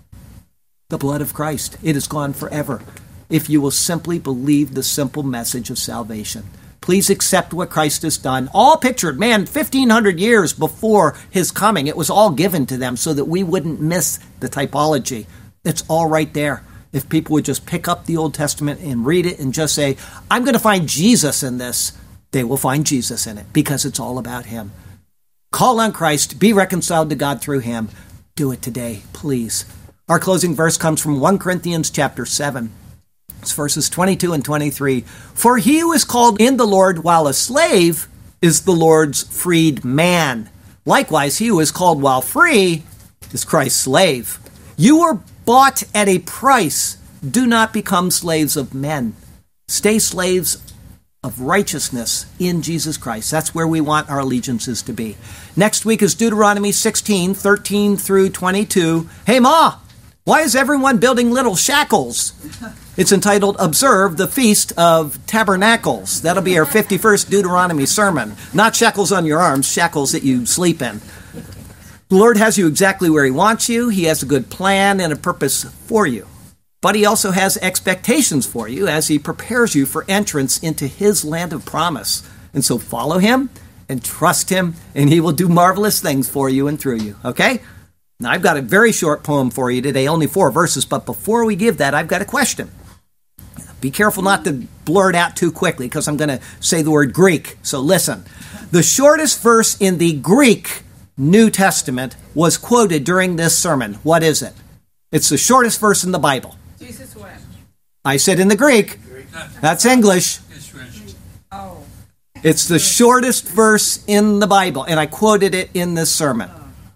the blood of Christ. It is gone forever. If you will simply believe the simple message of salvation. Please accept what Christ has done. All pictured, 1,500 years before his coming. It was all given to them so that we wouldn't miss the typology. It's all right there. If people would just pick up the Old Testament and read it and just say, I'm going to find Jesus in this, they will find Jesus in it because it's all about him. Call on Christ. Be reconciled to God through him. Do it today, please. Our closing verse comes from 1 Corinthians chapter 7. It's verses 22 and 23. For he who is called in the Lord while a slave is the Lord's freed man. Likewise, he who is called while free is Christ's slave. You were bought at a price. Do not become slaves of men. Stay slaves of righteousness in Jesus Christ. That's where we want our allegiances to be. Next week is Deuteronomy 16, 13 through 22. Hey, Ma, why is everyone building little shackles? It's entitled, Observe the Feast of Tabernacles. That'll be our 51st Deuteronomy sermon. Not shackles on your arms, shackles that you sleep in. The Lord has you exactly where he wants you. He has a good plan and a purpose for you. But he also has expectations for you as he prepares you for entrance into his land of promise. And so follow him and trust him, and he will do marvelous things for you and through you. Okay? Now, I've got a very short poem for you today, only 4 verses, but before we give that, I've got a question. Be careful not to blurt out too quickly, because I'm going to say the word Greek. So listen. The shortest verse in the Greek New Testament was quoted during this sermon. What is it? It's the shortest verse in the Bible. Jesus wept. I said in the Greek. That's English. Oh. It's the shortest verse in the Bible, and I quoted it in this sermon.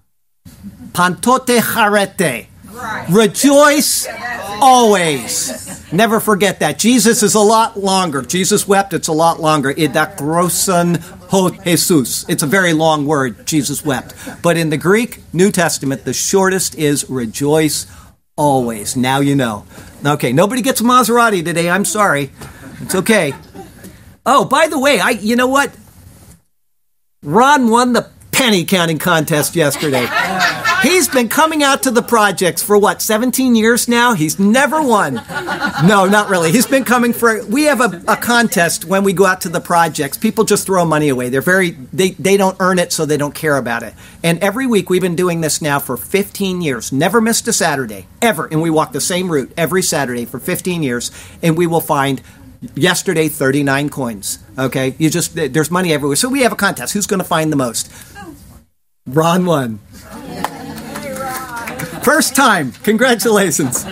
Pantote charete. Right. Rejoice always. Never forget that. Jesus is a lot longer. Jesus wept, it's a lot longer. Idakrosan ho Jesus. It's a very long word, Jesus wept. But in the Greek New Testament, the shortest is rejoice always. Now you know. Okay, nobody gets a Maserati today. I'm sorry. It's okay. Oh, by the way, you know what? Ron won the penny counting contest yesterday. He's been coming out to the projects for 17 years now? He's never won. No, not really. He's been coming we have a contest when we go out to the projects. People just throw money away. They don't earn it, so they don't care about it. And every week we've been doing this now for 15 years. Never missed a Saturday, ever. And we walk the same route every Saturday for 15 years, and we will find yesterday 39 coins. Okay? There's money everywhere. So we have a contest. Who's going to find the most? Ron won. First time. Congratulations.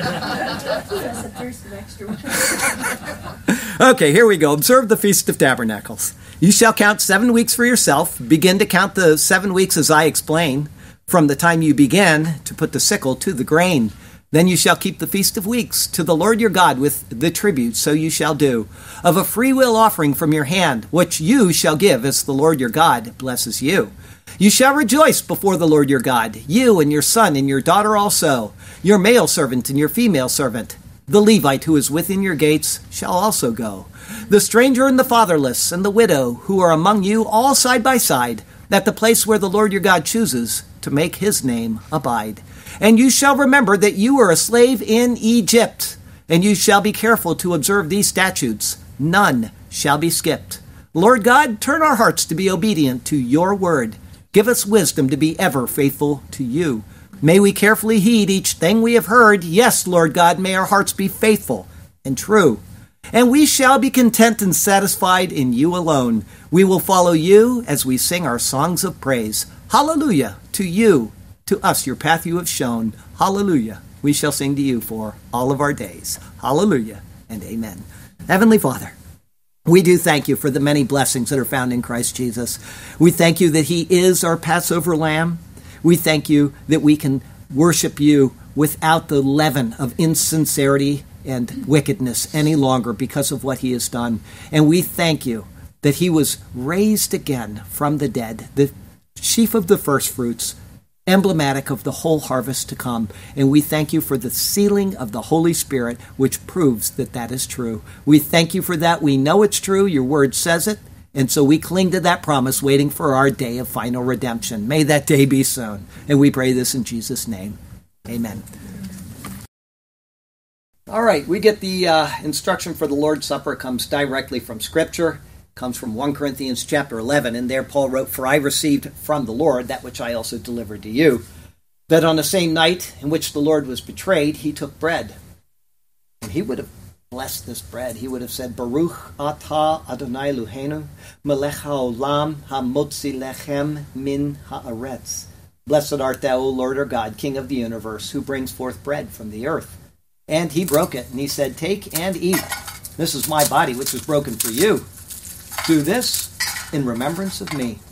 Okay, here we go. Observe the Feast of Tabernacles. You shall count 7 weeks for yourself. Begin to count the 7 weeks as I explain, from the time you begin to put the sickle to the grain. Then you shall keep the Feast of Weeks to the Lord your God with the tribute, so you shall do, of a freewill offering from your hand, which you shall give as the Lord your God blesses you. You shall rejoice before the Lord your God, you and your son and your daughter also, your male servant and your female servant. The Levite who is within your gates shall also go. The stranger and the fatherless and the widow who are among you, all side by side, at the place where the Lord your God chooses to make his name abide. And you shall remember that you were a slave in Egypt, and you shall be careful to observe these statutes. None shall be skipped. Lord God, turn our hearts to be obedient to your word. Give us wisdom to be ever faithful to you. May we carefully heed each thing we have heard. Yes, Lord God, may our hearts be faithful and true. And we shall be content and satisfied in you alone. We will follow you as we sing our songs of praise. Hallelujah to you, to us your path you have shown. Hallelujah. We shall sing to you for all of our days. Hallelujah and amen. Heavenly Father, we do thank you for the many blessings that are found in Christ Jesus. We thank you that he is our Passover lamb. We thank you that we can worship you without the leaven of insincerity and wickedness any longer because of what he has done. And we thank you that he was raised again from the dead, the sheaf of the first fruits, emblematic of the whole harvest to come. And we thank you for the sealing of the Holy Spirit, which proves that that is true. We thank you for that. We know it's true. Your word says it. And so we cling to that promise, waiting for our day of final redemption. May that day be soon. And we pray this in Jesus' name. Amen. All right, we get the instruction for the Lord's Supper. It comes directly from Scripture. Comes from 1 Corinthians chapter 11, and there Paul wrote, "For I received from the Lord that which I also delivered to you, that on the same night in which the Lord was betrayed, he took bread." And he would have blessed this bread. He would have said, "Baruch atah Adonai Eloheinu, melech haolam hamotzi lechem min haaretz." Blessed art thou, O Lord our God, King of the universe, who brings forth bread from the earth. And he broke it, and he said, "Take and eat. This is my body, which is broken for you. Do this in remembrance of me."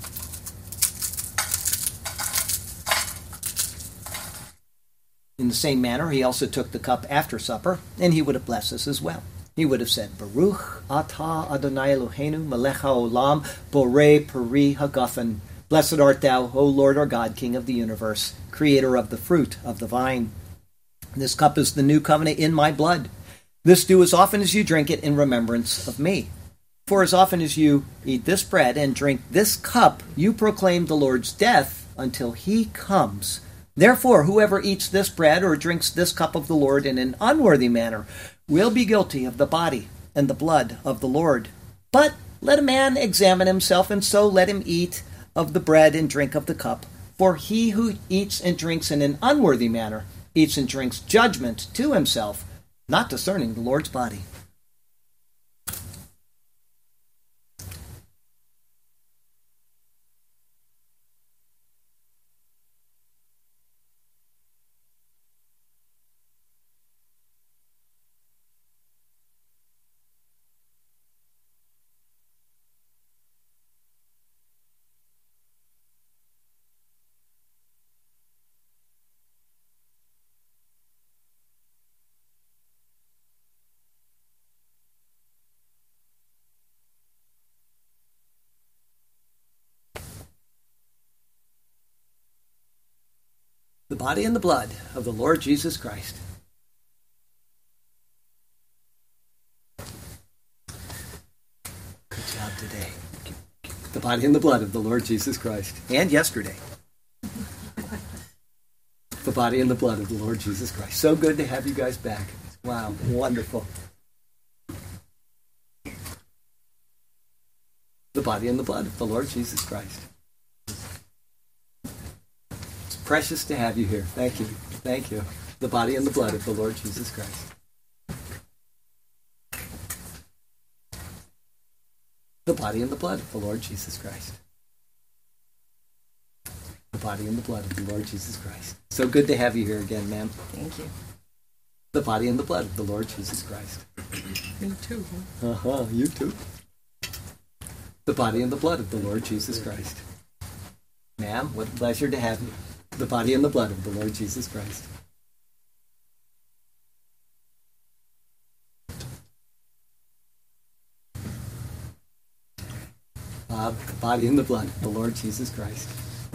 In the same manner, he also took the cup after supper, and he would have blessed us as well. He would have said, "Baruch atah Adonai Eloheinu melech haolam borei peri hagafen. Blessed art thou, O Lord our God, King of the universe, creator of the fruit of the vine. This cup is the new covenant in my blood. This do as often as you drink it in remembrance of me. For as often as you eat this bread and drink this cup, you proclaim the Lord's death until he comes. Therefore, whoever eats this bread or drinks this cup of the Lord in an unworthy manner will be guilty of the body and the blood of the Lord. But let a man examine himself, and so let him eat of the bread and drink of the cup. For he who eats and drinks in an unworthy manner eats and drinks judgment to himself, not discerning the Lord's body." The body and the blood of the Lord Jesus Christ. Good job today. The body and the blood of the Lord Jesus Christ. And yesterday. The body and the blood of the Lord Jesus Christ. So good to have you guys back. Wow, wonderful. The body and the blood of the Lord Jesus Christ. Precious to have you here. Thank you. Thank you. The body and the blood of the Lord Jesus Christ. The body and the blood of the Lord Jesus Christ. The body and the blood of the Lord Jesus Christ. So good to have you here again, ma'am. Thank you. The body and the blood of the Lord Jesus Christ. Me too. You too. The body and the blood of the Lord Jesus Christ. Ma'am, what a pleasure to have you. The body and the blood of the Lord Jesus Christ. Bob, the body and the blood of the Lord Jesus Christ.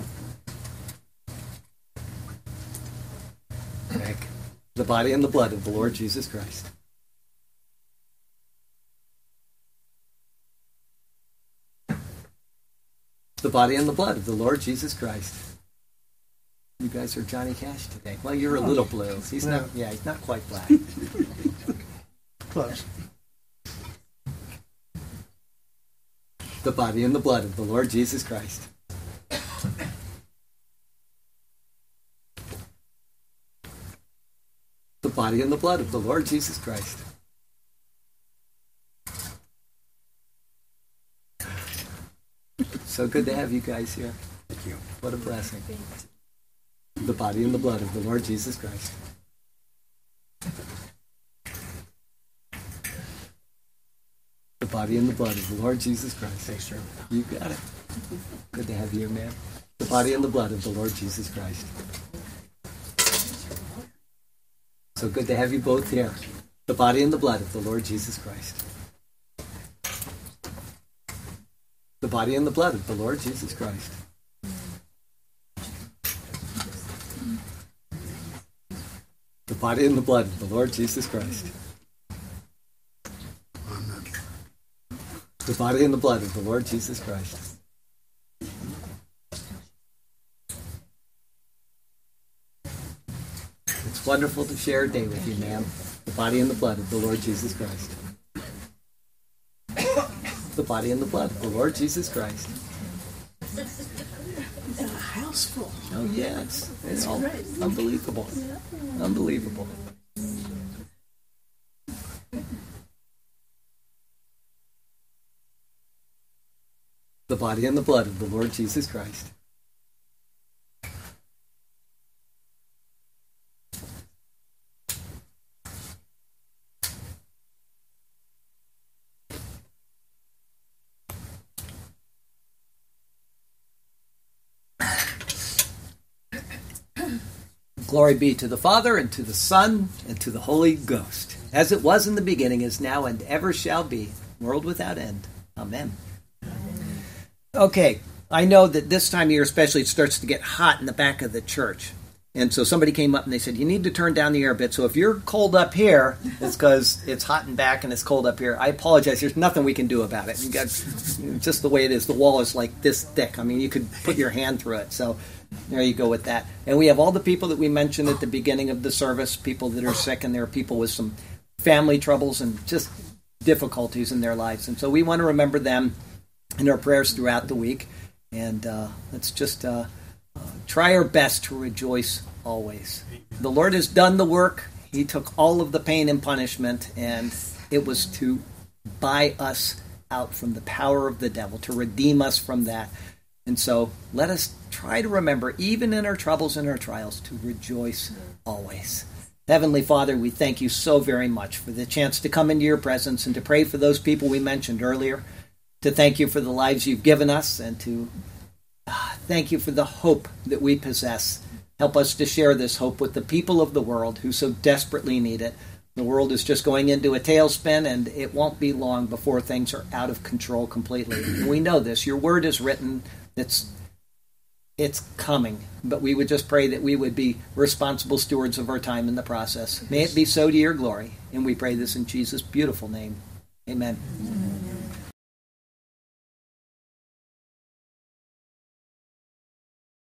Rick, the body and the blood of the Lord Jesus Christ. The body and the blood of the Lord Jesus Christ. You guys are Johnny Cash today. Well, you're a little blue. He's not. Yeah, he's not quite black. Close. The body and the blood of the Lord Jesus Christ. The body and the blood of the Lord Jesus Christ. So good to have you guys here. Thank you. What a blessing. The body and the blood of the Lord Jesus Christ. The body and the blood of the Lord Jesus Christ. Thanks, sir. You got it. Good to have you here, man. The body and the blood of the Lord Jesus Christ. So good to have you both here. The body and the blood of the Lord Jesus Christ. The body and the blood of the Lord Jesus Christ. The body and the blood of the Lord Jesus Christ. The body and the blood of the Lord Jesus Christ. It's wonderful to share a day with you, ma'am. The body and the blood of the Lord Jesus Christ. The body and the blood of the Lord Jesus Christ. And a house full. Oh, yes. It's all unbelievable. Unbelievable. The body and the blood of the Lord Jesus Christ. Glory be to the Father, and to the Son, and to the Holy Ghost, as it was in the beginning, is now, and ever shall be, world without end. Amen. Okay, I know that this time of year especially it starts to get hot in the back of the church. And so somebody came up and they said, you need to turn down the air a bit. So if you're cold up here, it's because it's hot in back and it's cold up here. I apologize. There's nothing we can do about it. Just the way it is. The wall is like this thick. I mean, you could put your hand through it. So there you go with that. And we have all the people that we mentioned at the beginning of the service, people that are sick, and there are people with some family troubles and just difficulties in their lives. And so we want to remember them in our prayers throughout the week. And let's just try our best to rejoice always. The Lord has done the work. He took all of the pain and punishment, and it was to buy us out from the power of the devil, to redeem us from that. And so let us try to remember, even in our troubles and our trials, to rejoice always. Heavenly Father, we thank you so very much for the chance to come into your presence and to pray for those people we mentioned earlier, to thank you for the lives you've given us, and to thank you for the hope that we possess. Help us to share this hope with the people of the world who so desperately need it. The world is just going into a tailspin, and it won't be long before things are out of control completely. And we know this. Your word is written. It's coming. But we would just pray that we would be responsible stewards of our time in the process. May it be so to your glory. And we pray this in Jesus' beautiful name. Amen.